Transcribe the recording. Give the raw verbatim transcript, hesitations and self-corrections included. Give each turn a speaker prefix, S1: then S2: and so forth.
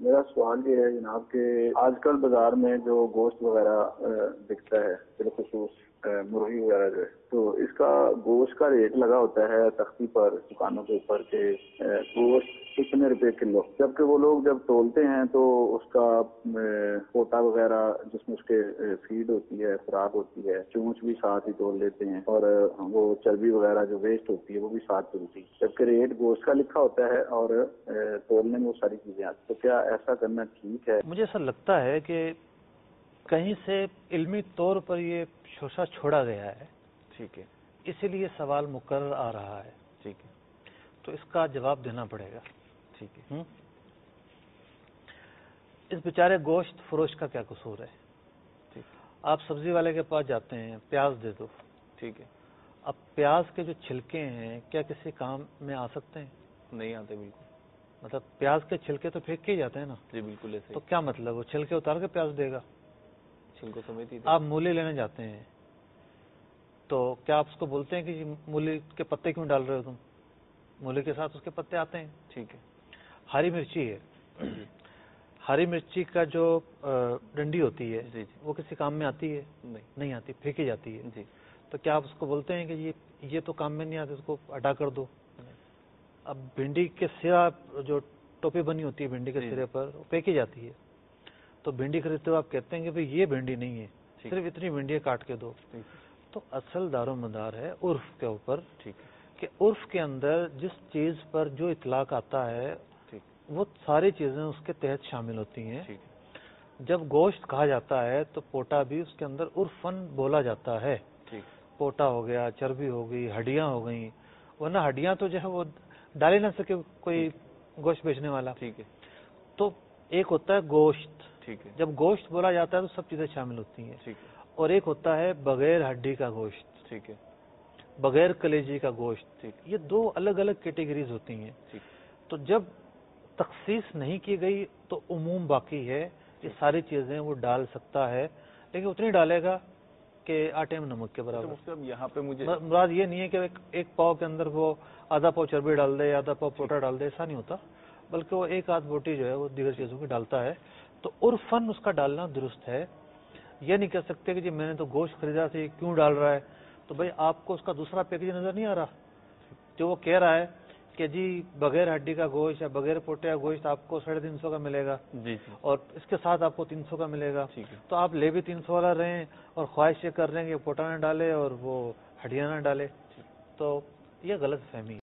S1: میرا سوال یہ ہے جناب کہ آج کل بازار میں جو گوشت وغیرہ بکتا ہے بالخصوص مرغی وغیرہ جو ہے تو اس کا گوشت کا ریٹ لگا ہوتا ہے تختی پر دکانوں کے اوپر کہ گوشت کتنے روپے کلو، جبکہ وہ لوگ جب تولتے ہیں تو اس کا کوٹا وغیرہ جس میں اس کے فیڈ ہوتی ہے، خوراک ہوتی ہے، چونچ بھی ساتھ ہی تول لیتے ہیں اور وہ چربی وغیرہ جو ویسٹ ہوتی ہے وہ بھی ساتھ تلتی ہے، جبکہ ریٹ گوشت کا لکھا ہوتا ہے اور تولنے میں وہ ساری چیزیں آتی. تو کیا ایسا کرنا ٹھیک ہے؟
S2: مجھے ایسا لگتا ہے کہ کہیں سے علمی طور پر یہ شوشہ چھوڑا گیا ہے، ٹھیک ہے، اسی لیے سوال مقرر آ رہا ہے، ٹھیک ہے، تو اس کا جواب دینا پڑے گا. ٹھیک ہے، اس بیچارے گوشت فروش کا کیا قصور ہے؟ ٹھیک، آپ سبزی والے کے پاس جاتے ہیں، پیاز دے دو، ٹھیک ہے، اب پیاز کے جو چھلکے ہیں کیا کسی کام میں آ سکتے ہیں؟ نہیں آتے بالکل. مطلب پیاز کے چھلکے تو پھینک کے ہی جاتے ہیں نا. جی بالکل ایسے. تو کیا مطلب وہ چھلکے اتار کے پیاز دے گا؟ چھلکوں سمیت ہی. آپ مولی لینے جاتے ہیں تو کیا آپ اس کو بولتے ہیں کہ مولی کے پتے کیوں ڈال رہے ہو تم؟ مولی کے ساتھ اس کے پتے آتے ہیں. ٹھیک ہے. ہری مرچی ہے، ہری مرچی کا جو ڈنڈی ہوتی ہے جی وہ کسی کام میں آتی ہے؟ نہیں آتی، پھینکی جاتی ہے. جی. تو کیا آپ اس کو بولتے ہیں کہ یہ یہ تو کام میں نہیں آتے، اس کو ہٹا کر دو؟ اب بھنڈی کے سرا جو ٹوپی بنی ہوتی ہے بھنڈی کے سرے پر وہ پھینکی جاتی ہے، تو بھنڈی خریدتے ہوئے آپ کہتے ہیں کہ بھئی یہ بھنڈی نہیں ہے، صرف اتنی بھنڈیاں کاٹ کے دو. تو اصل دار و مدار ہے عرف کے اوپر، کہ عرف کے اندر جس چیز پر جو اطلاق آتا ہے وہ ساری چیزیں اس کے تحت شامل ہوتی ہیں. جب گوشت کہا جاتا ہے تو پوٹا بھی اس کے اندر عرفاً بولا جاتا ہے. پوٹا ہو گیا، چربی ہو گئی، ہڈیاں ہو گئیں، ورنہ ہڈیاں تو جو ہے وہ ڈال ہی نہ سکے کوئی گوشت بیچنے والا. ٹھیک ہے. تو ایک ہوتا ہے گوشت، ٹھیک ہے، جب گوشت بولا جاتا ہے تو سب چیزیں شامل ہوتی ہیں. ٹھیک ہے. اور ایک ہوتا ہے بغیر ہڈی کا گوشت، ٹھیک ہے، بغیر کلیجی کا گوشت. ٹھیک. یہ دو الگ الگ کیٹیگریز ہوتی ہیں. ٹھیک. تو جب تخصیص نہیں کی گئی تو عموم باقی ہے، یہ ساری چیزیں وہ ڈال سکتا ہے، لیکن اتنی ڈالے گا کہ آٹے میں نمک کے برابر. یہاں پہ مجھے مراد یہ نہیں ہے کہ ایک پاؤ کے اندر وہ آدھا پاؤ چربی ڈال دے، آدھا پاؤ پوٹا ڈال دے، ایسا نہیں ہوتا، بلکہ وہ ایک آدھ بوٹی جو ہے وہ دیگر چیزوں کی ڈالتا ہے. تو عرفاً اس کا ڈالنا درست ہے. یہ نہیں کہہ سکتے کہ جی میں نے تو گوشت خریدا تھا کیوں ڈال رہا ہے. تو بھائی آپ کو اس کا دوسرا پیکج نظر نہیں آ رہا جو وہ کہہ رہا ہے کہ جی بغیر ہڈی کا گوشت یا بغیر پوٹے کا گوشت آپ کو ساڑھے تین سو کا ملے گا، جی جی، اور اس کے ساتھ آپ کو تین سو کا ملے گا. تو آپ لے بھی تین سو والا رہے ہیں اور خواہش یہ کر رہے ہیں کہ پوٹا نہ ڈالے اور وہ ہڈیاں نہ ڈالے. تو یہ غلط فہمی